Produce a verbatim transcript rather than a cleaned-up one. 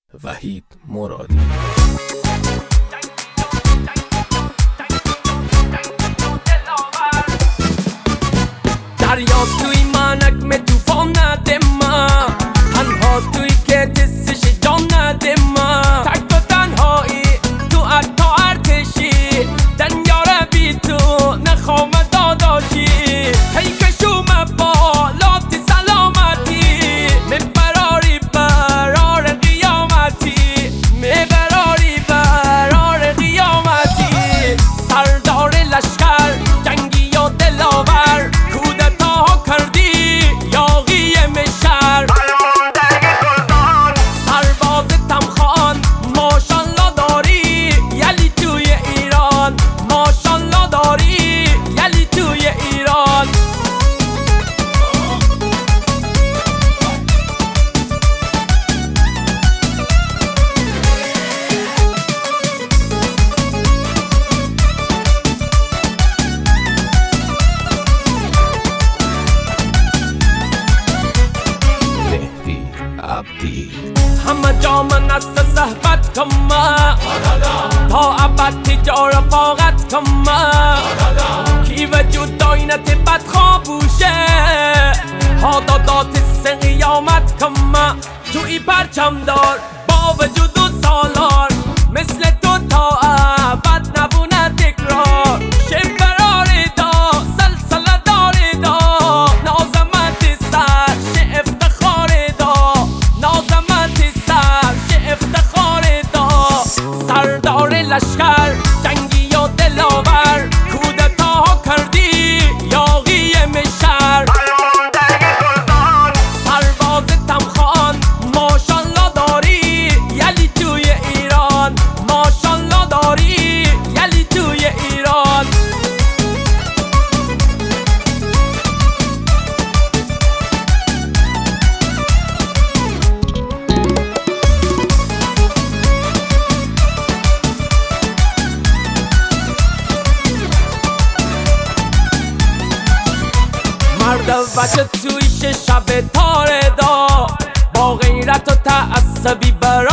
وحید مرادی. دریا توی من اکم توفان نده ما، تنها توی که دستش جان نده ما، تک و تنهایی تو اتا ارتشی، دنیا رو بی تو نخوام داداشی، هی کشوم بالات سلامتی، مبراری برار قیامتی، مبراری برار قیامتی، سردار لشکر جنگی و دلاور، کودتا کردی یاغی مشر، سرباز تمخان ماشالله داری، یلی توی ایران ماشالله داری، یلی توی ایران. همه جا من است صحبت کم تا ابد تجار رفاقت کم، کی وجود داینت بدخواه بوشه ها دادات سه قیامت کم، توی پرچم دار با وجود و سالار، مثل تو تا ابد نبونه تکرار، شبراری دا سلسله داری دا، نازمت سر شه افتخاری دا، نازمت سر شه افتخاری دا، سردار لشکر جنگی و دلاور، کودتا کردی یاغی مشر، سرباز تمخان ماشالله داری، یلی توی ایران ماشالله داری، یلی توی ایران. مرد وجه توی شب تاره دا، با غیرت و تعصبی بر